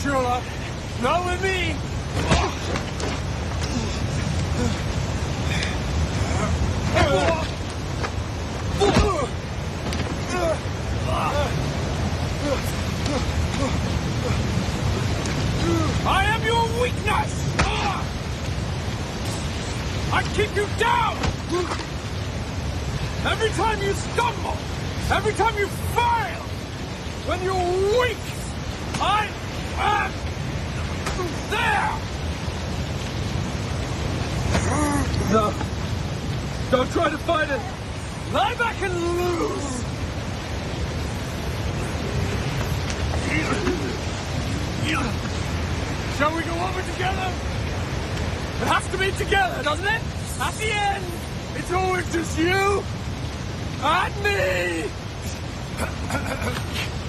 Sherlock. Not with me. I am your weakness! I keep you down! Every time you stumble, every time you fail, when you're weak, I am there! No. Don't try to fight it. Lie back and lose! Shall we go over together? It has to be together, doesn't it? At the end, it's always just you and me!